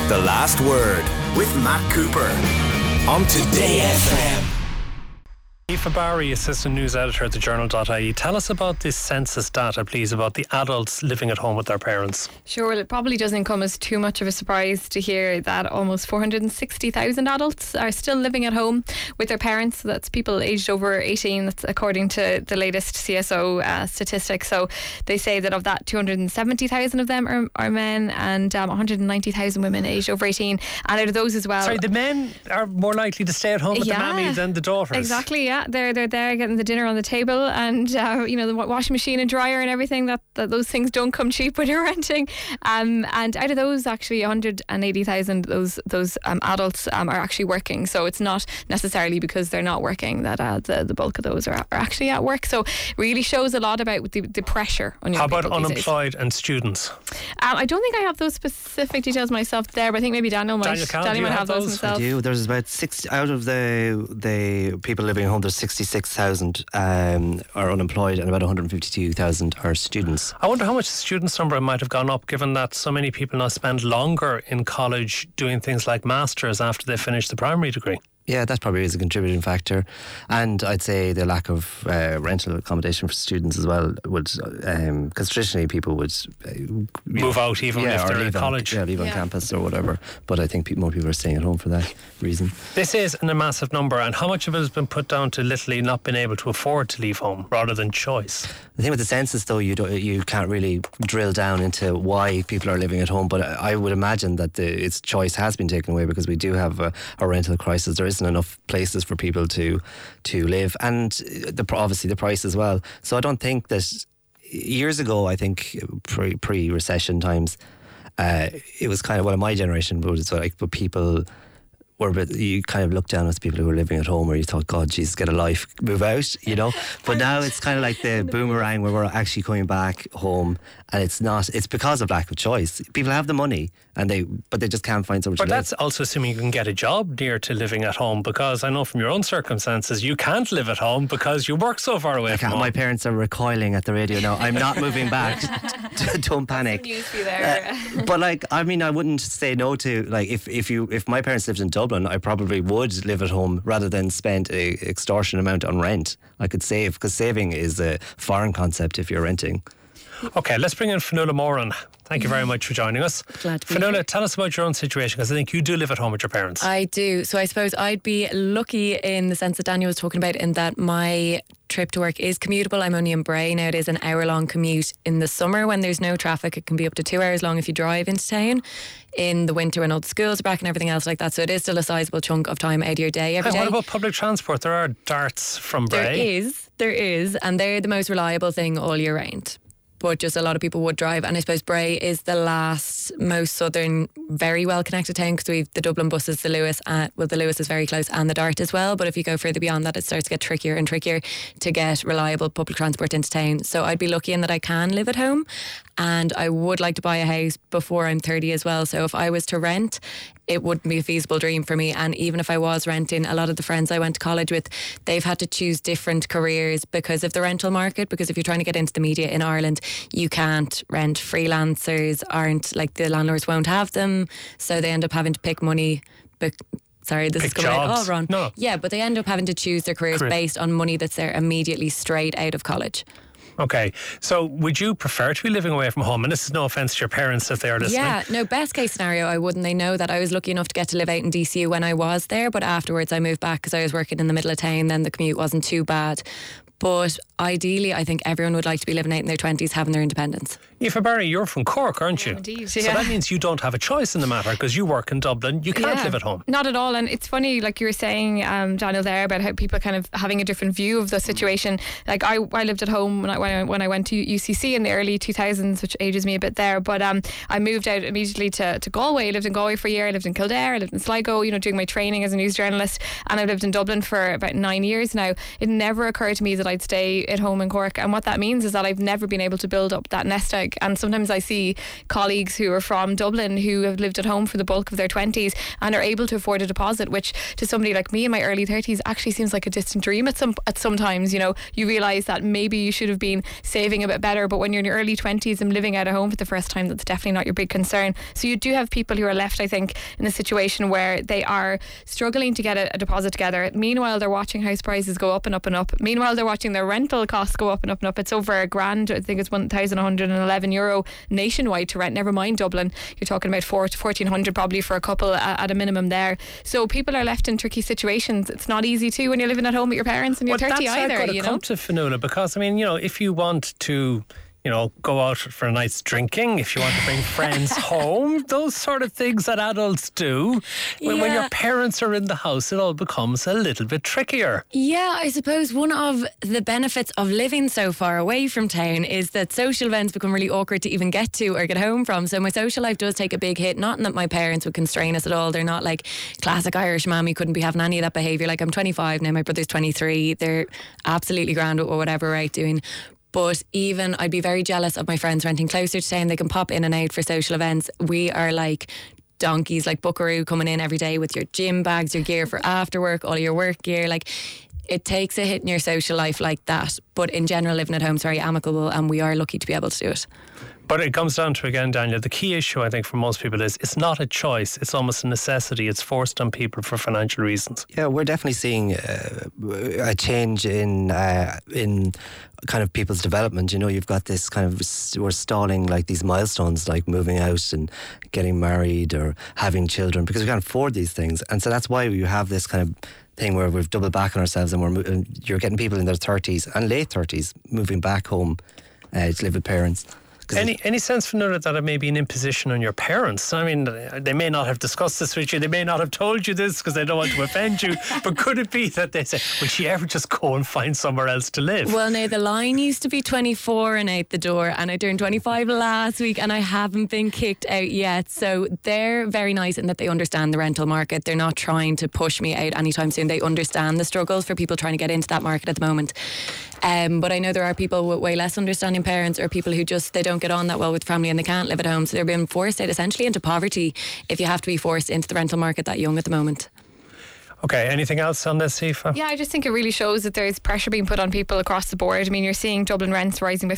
The Last Word with Matt Cooper on Today FM. Aoife Barry, Assistant News Editor at thejournal.ie. Tell us about this census data, please, about the adults living at home with their parents. Sure, well, it probably doesn't come as too much of a surprise to hear that almost 460,000 adults are still living at home with their parents. So that's people aged over 18, that's according to the latest CSO statistics. So they say that of that, 270,000 of them are men and 190,000 women aged over 18. And out of those as well... Sorry, the men are more likely to stay at home with the mammy than the daughters. Exactly, yeah. They're there getting the dinner on the table and the washing machine and dryer and everything, that those things don't come cheap when you're renting, and out of those, actually 180,000 those adults are actually working. So it's not necessarily because they're not working that the bulk of those are actually at work. So it really shows a lot about the pressure on your people. How about unemployed and students? I don't think I have those specific details myself there, but I think maybe Daniel might have those himself. I do. There's about 60 out of the people living at home. There's 66,000 are unemployed and about 152,000 are students. I wonder how much the students' number might have gone up, given that so many people now spend longer in college doing things like masters after they finish the primary degree. Yeah, that probably is a contributing factor. And I'd say the lack of rental accommodation for students as well would, because traditionally people would move out even if they're in college. Leave on campus or whatever. But I think more people are staying at home for that reason. This is a massive number, and how much of it has been put down to literally not being able to afford to leave home rather than choice? The thing with the census, though, you can't really drill down into why people are living at home, but I would imagine that its choice has been taken away because we do have a rental crisis. There isn't enough places for people to live, and obviously the price as well. So I don't think that years ago, I think pre-recession times, it was kind of my generation, but people were you kind of looked down at the people who were living at home, where you thought, God, Jesus, get a life, move out, But now it's kind of like the boomerang, where we're actually coming back home, and it's because of lack of choice. People have the money, but they just can't find somewhere to live. But that's also assuming you can get a job near to living at home, because I know from your own circumstances you can't live at home because you work so far away from home. My parents are recoiling at the radio now. I'm not moving back. Don't panic. News for you there. But I wouldn't say no to, if my parents lived in Dublin, I probably would live at home rather than spend an extortionate amount on rent. I could save, because saving is a foreign concept if you're renting. Okay, let's bring in Fionnuala Moran. Thank you very much for joining us. Glad to be Fionnuala, here. tell us about your own situation, because I think you do live at home with your parents. I do. So I suppose I'd be lucky in the sense that Daniel was talking about, in that my trip to work is commutable. I'm only in Bray now. It is an hour-long commute. In the summer, when there's no traffic, it can be up to 2 hours long if you drive into town. In the winter, when all the schools are back and everything else like that. So it is still a sizable chunk of time out of your day every day. What about public transport? There are darts from Bray. There is, and they're the most reliable thing all year round. But just a lot of people would drive, and I suppose Bray is the last most southern, very well connected town, because we've the Dublin buses, the Lewis, the Lewis is very close, and the Dart as well. But if you go further beyond that, it starts to get trickier and trickier to get reliable public transport into town. So I'd be lucky in that I can live at home, and I would like to buy a house before I'm 30 as well. So if I was to rent, it wouldn't be a feasible dream for me. And even if I was renting, a lot of the friends I went to college with, they've had to choose different careers because of the rental market. Because if you're trying to get into the media in Ireland, you can't rent. Freelancers aren't, the landlords won't have them, so they end up having to pick money. Sorry, this is coming out all wrong. No. Yeah, but they end up having to choose their careers based on money that's there immediately straight out of college. Okay, so would you prefer to be living away from home? And this is no offence to your parents if they are listening. Yeah, no, best case scenario, I wouldn't. They know that I was lucky enough to get to live out in DCU when I was there, but afterwards I moved back because I was working in the middle of town, then the commute wasn't too bad. But ideally, I think everyone would like to be living out in their 20s, having their independence. Aoife Barry, you're from Cork, aren't you? Indeed, So that means you don't have a choice in the matter, because you work in Dublin. You can't live at home. Not at all. And it's funny, like you were saying, Daniel, there, about how people kind of having a different view of the situation. Like I lived at home when I went to UCC in the early 2000s, which ages me a bit there. But I moved out immediately to Galway. I lived in Galway for a year. I lived in Kildare. I lived in Sligo, doing my training as a news journalist. And I've lived in Dublin for about 9 years now. It never occurred to me that that I'd stay at home in Cork, and what that means is that I've never been able to build up that nest egg. And sometimes I see colleagues who are from Dublin who have lived at home for the bulk of their 20s and are able to afford a deposit, which to somebody like me in my early 30s actually seems like a distant dream at some times. You know, you realise that maybe you should have been saving a bit better, but when you're in your early 20s and living out of home for the first time, that's definitely not your big concern. So you do have people who are left, I think, in a situation where they are struggling to get a deposit together. Meanwhile, they're watching house prices go up and up and up. Meanwhile, they're watching their rental costs go up and up and up. It's over £1,000. I think it's €1,111 nationwide to rent, never mind Dublin. You're talking about £400 to £1,400 probably for a couple at a minimum there. So people are left in tricky situations. It's not easy too when you're living at home with your parents and you're 30 either. That's come to Fionnuala, because I mean, you know, if you want to, you know, go out for a night's drinking, if you want to bring friends home, those sort of things that adults do. When your parents are in the house, it all becomes a little bit trickier. Yeah, I suppose one of the benefits of living so far away from town is that social events become really awkward to even get to or get home from. So my social life does take a big hit. Not that my parents would constrain us at all. They're not like classic Irish mammy, couldn't be having any of that behaviour. Like, I'm 25 now, my brother's 23. They're absolutely grand with whatever we're out doing. But even I'd be very jealous of my friends renting closer to town. They can pop in and out for social events. We are like donkeys, like Buckaroo, coming in every day with your gym bags, your gear for after work, all your work gear. Like, it takes a hit in your social life like that. But in general, living at home is very amicable, and we are lucky to be able to do it. But it comes down to, again, Daniel, the key issue I think for most people is it's not a choice, it's almost a necessity. It's forced on people for financial reasons. Yeah, we're definitely seeing a change in kind of people's development. You know, you've got this kind of, we're stalling like these milestones, like moving out and getting married or having children, because we can't afford these things. And so that's why you have this kind of thing where we've doubled back on ourselves, and you're getting people in their 30s and late 30s moving back home to live with parents. Any sense from that it may be an imposition on your parents? I mean, they may not have discussed this with you, they may not have told you this because they don't want to offend you, but could it be that they say, will she ever just go and find somewhere else to live? Well, now the line used to be 24 and out the door, and I turned 25 last week and I haven't been kicked out yet. So they're very nice in that they understand the rental market. They're not trying to push me out anytime soon. They understand the struggles for people trying to get into that market at the moment. But I know there are people with way less understanding parents, or people who just, they don't get on that well with family and they can't live at home, so they're being forced out essentially into poverty if you have to be forced into the rental market that young at the moment. Okay, anything else on this, Aoife? Yeah, I just think it really shows that there's pressure being put on people across the board. I mean, you're seeing Dublin rents rising by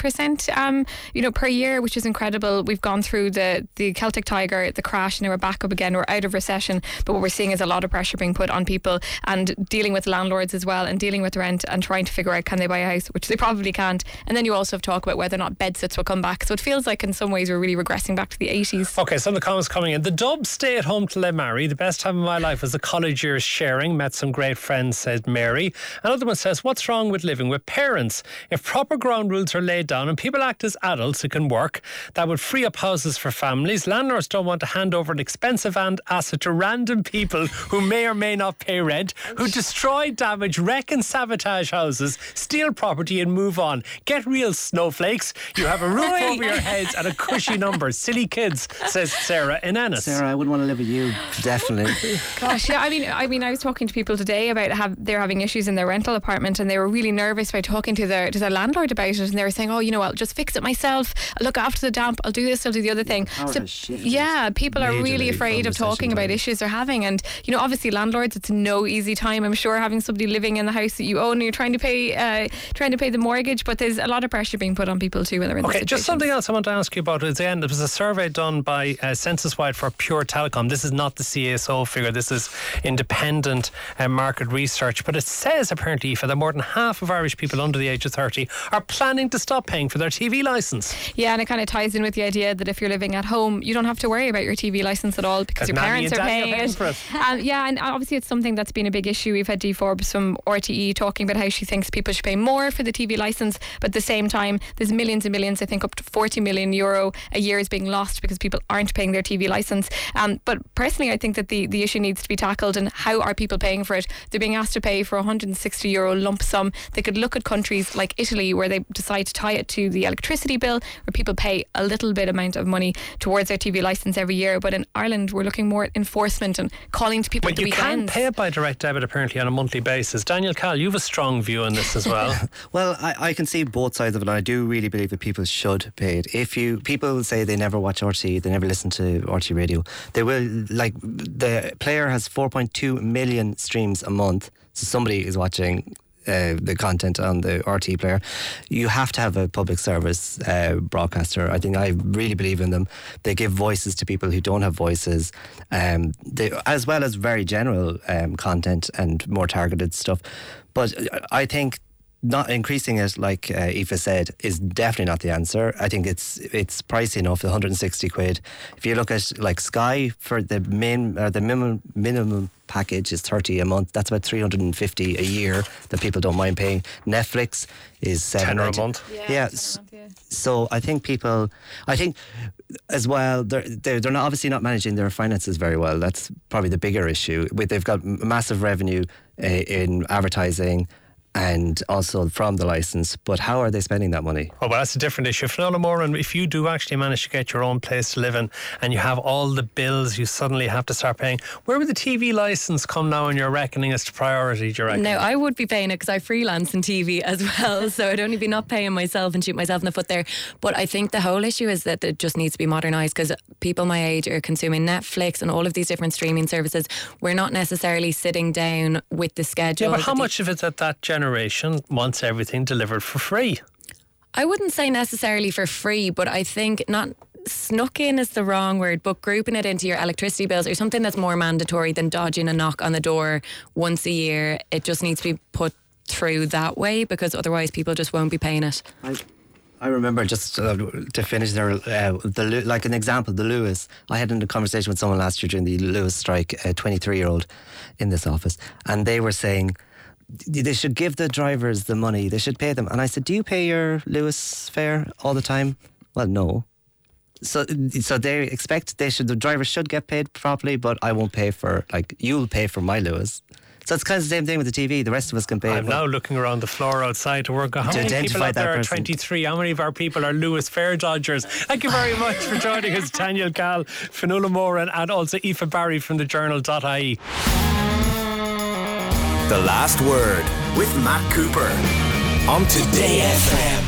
15%, per year, which is incredible. We've gone through the Celtic Tiger, the crash, and now we're back up again. We're out of recession, but what we're seeing is a lot of pressure being put on people, and dealing with landlords as well, and dealing with rent, and trying to figure out, can they buy a house, which they probably can't. And then you also have talk about whether or not bed sits will come back. So it feels like in some ways we're really regressing back to the 80s. Okay, some of the comments coming in. The Dubs stay at home till they marry. The best time of my life was the college years sharing. Met some great friends, said Mary. Another one says, what's wrong with living with parents? If proper ground rules are laid down and people act as adults who can work, that would free up houses for families. Landlords don't want to hand over an expensive asset to random people who may or may not pay rent, who destroy, damage, wreck and sabotage houses, steal property and move on. Get real, snowflakes. You have a roof over your heads and a cushy number. Silly kids, says Sarah in Ennis. Sarah, I wouldn't want to live with you. Definitely. Gosh, yeah, I mean, I was talking to people today about they're having issues in their rental apartment, and they were really nervous by talking to their landlord about it, and they were saying, oh, you know, I'll just fix it myself, I'll look after the damp, I'll do this, I'll do the other thing. So, yeah, people are really afraid of talking about issues they're having, and you know, obviously landlords, it's no easy time, I'm sure, having somebody living in the house that you own and you're trying to pay the mortgage, but there's a lot of pressure being put on people too when they're in this situation. Just something else I want to ask you about is, again, there was a survey done by Census Wide for Pure Telecom. This is not the CSO figure, this is independent market research, but it says apparently, Aoife, that more than half of Irish people under the age of 30 are planning to stop paying for their TV licence. Yeah, and it kind of ties in with the idea that if you're living at home, you don't have to worry about your TV licence at all because your parents are paying it. For it. Yeah, and obviously it's something that's been a big issue. We've had Dee Forbes from RTE talking about how she thinks people should pay more for the TV licence, but at the same time there's millions and millions, I think up to €40 million a year is being lost because people aren't paying their TV licence. But personally I think that the issue needs to be tackled, and how are people paying for it? They're being asked to pay for €160 lump sum. They could look at countries like Italy where they decide to tie it to the electricity bill, where people pay a little bit amount of money towards their TV licence every year. But in Ireland, we're looking more at enforcement and calling to people at the you weekends. can pay it by direct debit apparently on a monthly basis. Daniel Cal, you have a strong view on this as well. Well, I can see both sides of it, and I do really believe that people should pay it. People say they never watch RTÉ, they never listen to RTÉ radio. They will, like, the player has 4.2 million streams a month, so somebody is watching the content on the RTÉ player. You have to have a public service broadcaster. I really believe in them. They give voices to people who don't have voices, as well as very general content and more targeted stuff. But I think not increasing it, like Aoife said, is definitely not the answer. I think it's pricey enough, the 160 quid. If you look at like Sky, for the minimum package is 30 a month. That's about 350 a year that people don't mind paying. Netflix is €10 a month. Yeah. So I think as well, they're not obviously not managing their finances very well. That's probably the bigger issue. They've got massive revenue in advertising and also from the licence, but how are they spending that money? Oh, well, that's a different issue. Finola Moran, if you do actually manage to get your own place to live in and you have all the bills you suddenly have to start paying, where would the TV licence come now in your reckoning as to priority, do you reckon? No, I would be paying it because I freelance in TV as well, so I'd only be not paying myself and shoot myself in the foot there. But I think the whole issue is that it just needs to be modernised, because people my age are consuming Netflix and all of these different streaming services. We're not necessarily sitting down with the schedule. Yeah, but how much of it that generation wants everything delivered for free? I wouldn't say necessarily for free, but I think not snuck in is the wrong word, but grouping it into your electricity bills or something that's more mandatory than dodging a knock on the door once a year. It just needs to be put through that way, because otherwise people just won't be paying it. I remember, just to finish there, like an example, the Lewis. I had a conversation with someone last year during the Lewis strike, a 23-year-old in this office, and they were saying they should give the drivers the money, they should pay them. And I said, do you pay your Lewis fare all the time? Well, no. So they expect the drivers should get paid properly, but I won't pay for, like, you'll pay for my Lewis. So it's kind of the same thing with the TV. The rest of us can pay. I'm now looking around the floor outside to work out how many people out there are 23. How many of our people are Lewis fare dodgers? Thank you very much for joining us, Daniel Cal, Finola Moran, and also Aoife Barry from the Journal.ie. The Last Word with Matt Cooper on Today FM.